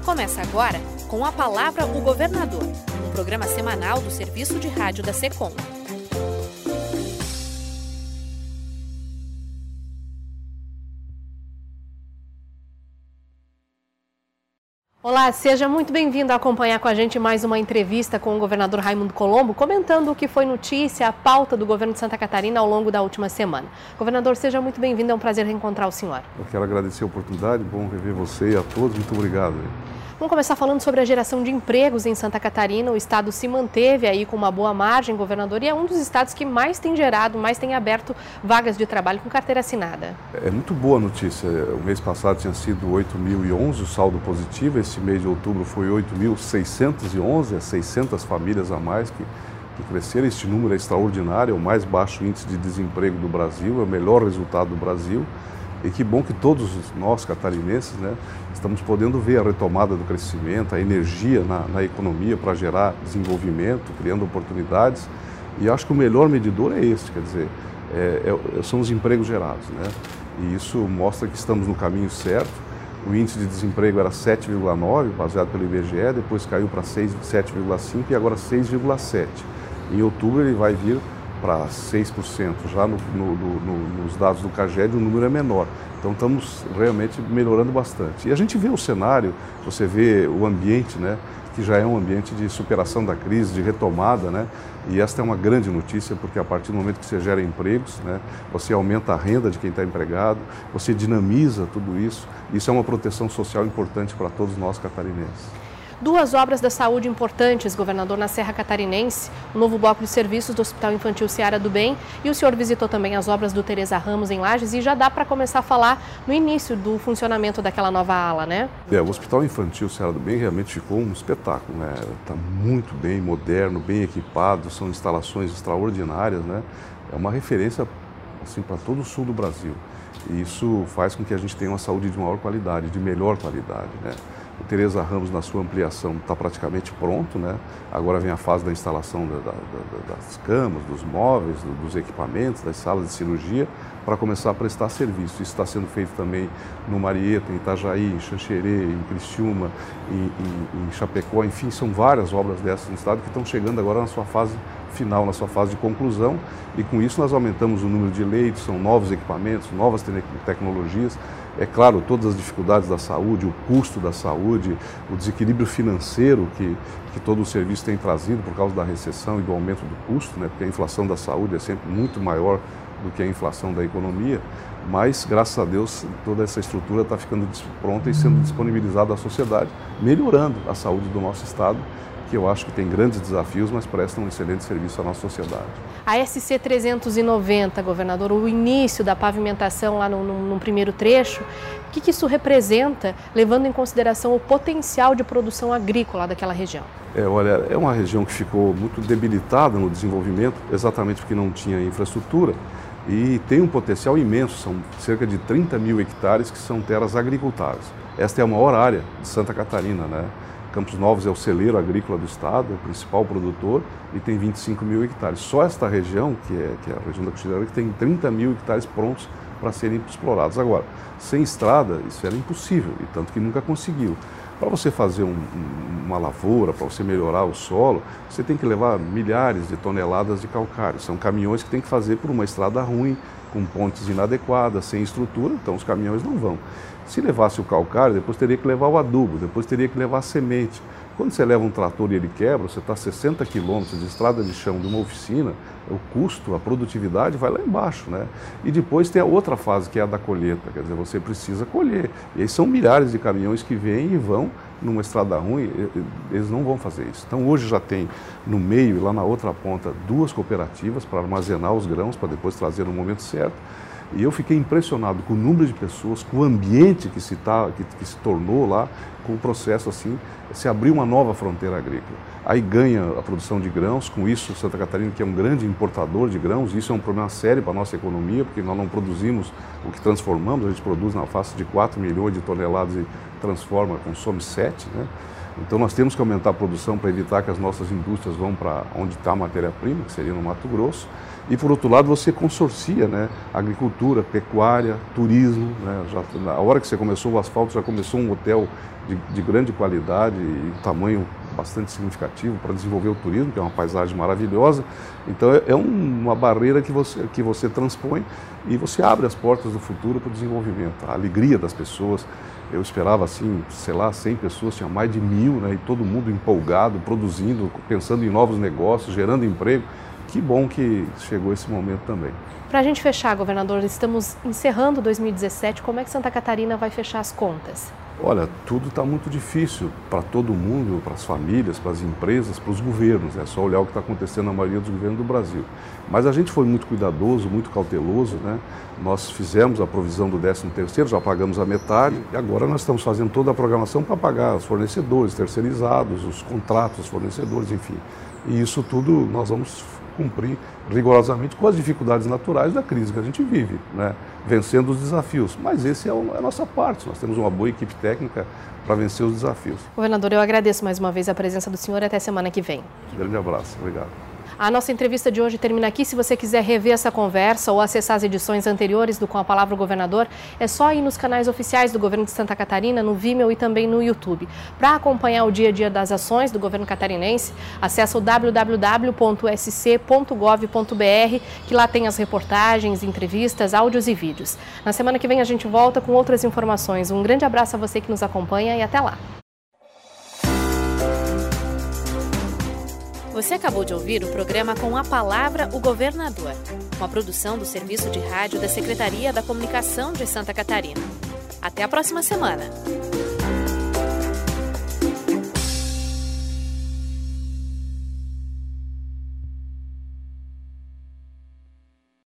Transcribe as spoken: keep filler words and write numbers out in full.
Começa agora com a palavra o governador, um programa semanal do Serviço de Rádio da SECOM. Olá, seja muito bem-vindo a acompanhar com a gente mais uma entrevista com o governador Raimundo Colombo, comentando o que foi notícia, a pauta do governo de Santa Catarina ao longo da última semana. Governador, seja muito bem-vindo, é um prazer reencontrar o senhor. Eu quero agradecer a oportunidade, bom rever você e a todos, muito obrigado. Vamos começar falando sobre a geração de empregos em Santa Catarina. O estado se manteve aí com uma boa margem, governador, e é um dos estados que mais tem gerado, mais tem aberto vagas de trabalho com carteira assinada. É muito boa a notícia. O mês passado tinha sido oito mil e onze o saldo positivo, esse mês de outubro foi oito mil seiscentos e onze, é seiscentas famílias a mais que, que cresceram. Este número é extraordinário, é o mais baixo índice de desemprego do Brasil, é o melhor resultado do Brasil. E que bom que todos nós, catarinenses, né, estamos podendo ver a retomada do crescimento, a energia na, na economia para gerar desenvolvimento, criando oportunidades. E acho que o melhor medidor é esse, quer dizer, é, é, são os empregos gerados, né? E isso mostra que estamos no caminho certo. O índice de desemprego era sete vírgula nove, baseado pelo I B G E, depois caiu para sete vírgula cinco e agora seis vírgula sete. Em outubro ele vai vir para seis por cento, já no, no, no, nos dados do CAGED o número é menor, então estamos realmente melhorando bastante. E a gente vê o cenário, você vê o ambiente, né, que já é um ambiente de superação da crise, de retomada, né, e esta é uma grande notícia, porque a partir do momento que você gera empregos, né, você aumenta a renda de quem está empregado, você dinamiza tudo isso, isso é uma proteção social importante para todos nós catarinenses. Duas obras da saúde importantes, governador, na Serra Catarinense, o novo bloco de serviços do Hospital Infantil Seara do Bem, e o senhor visitou também as obras do Teresa Ramos em Lages, e já dá para começar a falar no início do funcionamento daquela nova ala, né? É, o Hospital Infantil Seara do Bem realmente ficou um espetáculo, né? Está muito bem, moderno, bem equipado, são instalações extraordinárias, né? É uma referência assim, para todo o sul do Brasil. E isso faz com que a gente tenha uma saúde de maior qualidade, de melhor qualidade, né? O Teresa Ramos, na sua ampliação, está praticamente pronto, né? Agora vem a fase da instalação da, da, da, das camas, dos móveis, do, dos equipamentos, das salas de cirurgia, para começar a prestar serviço. Isso está sendo feito também no Marieta, em Itajaí, em Xanxerê, em Criciúma, em, em, em Chapecó, enfim, são várias obras dessas no estado que estão chegando agora na sua fase final, na sua fase de conclusão, e com isso nós aumentamos o número de leitos, são novos equipamentos, novas te- tecnologias. É claro, todas as dificuldades da saúde, o custo da saúde, o desequilíbrio financeiro que, que todo o serviço tem trazido por causa da recessão e do aumento do custo, né? Porque a inflação da saúde é sempre muito maior do que a inflação da economia, mas, graças a Deus, toda essa estrutura está ficando pronta e sendo disponibilizada à sociedade, melhorando a saúde do nosso estado, que eu acho que tem grandes desafios, mas presta um excelente serviço à nossa sociedade. A S C trezentos e noventa, governador, o início da pavimentação lá no, no, no primeiro trecho, o que, que isso representa, levando em consideração o potencial de produção agrícola daquela região? É, olha, é uma região que ficou muito debilitada no desenvolvimento, exatamente porque não tinha infraestrutura, e tem um potencial imenso, são cerca de trinta mil hectares que são terras agricultáveis. Esta é a maior área de Santa Catarina, né? Campos Novos é o celeiro agrícola do estado, é o principal produtor e tem vinte e cinco mil hectares. Só esta região, que é, que é a região da Coxilha, que tem trinta mil hectares prontos para serem explorados. Agora, sem estrada, isso era impossível, e tanto que nunca conseguiu. Para você fazer um, uma lavoura, para você melhorar o solo, você tem que levar milhares de toneladas de calcário. São caminhões que tem que fazer por uma estrada ruim, com pontes inadequadas, sem estrutura, então os caminhões não vão. Se levasse o calcário, depois teria que levar o adubo, depois teria que levar a semente. Quando você leva um trator e ele quebra, você está a sessenta quilômetros de estrada de chão de uma oficina, o custo, a produtividade vai lá embaixo, né? E depois tem a outra fase, que é a da colheita, quer dizer, você precisa colher. E aí são milhares de caminhões que vêm e vão numa estrada ruim, eles não vão fazer isso. Então hoje já tem no meio e lá na outra ponta duas cooperativas para armazenar os grãos, para depois trazer no momento certo. E eu fiquei impressionado com o número de pessoas, com o ambiente que se, tá, que, que se tornou lá, com o processo assim, se abriu uma nova fronteira agrícola. Aí ganha a produção de grãos, com isso Santa Catarina, que é um grande importador de grãos, isso é um problema sério para a nossa economia, porque nós não produzimos o que transformamos, a gente produz na face de quatro milhões de toneladas e transforma, consome sete, né? Então nós temos que aumentar a produção para evitar que as nossas indústrias vão para onde está a matéria-prima, que seria no Mato Grosso. E por outro lado você consorcia, né, agricultura, pecuária, turismo. Né, já, na hora que você começou o asfalto já começou um hotel de, de grande qualidade e tamanho bastante significativo para desenvolver o turismo, que é uma paisagem maravilhosa. Então é, é um, uma barreira que você, que você transpõe e você abre as portas do futuro para o desenvolvimento, a alegria das pessoas. Eu esperava assim, sei lá, cem pessoas, tinha mais de mil, né, e todo mundo empolgado, produzindo, pensando em novos negócios, gerando emprego. Que bom que chegou esse momento também. Para a gente fechar, governador, estamos encerrando dois mil e dezessete, como é que Santa Catarina vai fechar as contas? Olha, tudo está muito difícil para todo mundo, para as famílias, para as empresas, para os governos. É só olhar o que está acontecendo na maioria dos governos do Brasil. Mas a gente foi muito cuidadoso, muito cauteloso, né? Nós fizemos a provisão do décimo terceiro, já pagamos a metade e agora nós estamos fazendo toda a programação para pagar os fornecedores terceirizados, os contratos dos fornecedores, enfim. E isso tudo nós vamos cumprir rigorosamente com as dificuldades naturais da crise que a gente vive, né? Vencendo os desafios. Mas esse é, o, é a nossa parte, nós temos uma boa equipe técnica para vencer os desafios. Governador, eu agradeço mais uma vez a presença do senhor e até semana que vem. Um grande abraço, obrigado. A nossa entrevista de hoje termina aqui. Se você quiser rever essa conversa ou acessar as edições anteriores do Com a Palavra o Governador, é só ir nos canais oficiais do Governo de Santa Catarina, no Vimeo e também no YouTube. Para acompanhar o dia a dia das ações do governo catarinense, acesse o w w w ponto s c ponto gov ponto b r, que lá tem as reportagens, entrevistas, áudios e vídeos. Na semana que vem a gente volta com outras informações. Um grande abraço a você que nos acompanha e até lá. Você acabou de ouvir o programa Com a Palavra o Governador, uma produção do Serviço de Rádio da Secretaria da Comunicação de Santa Catarina. Até a próxima semana.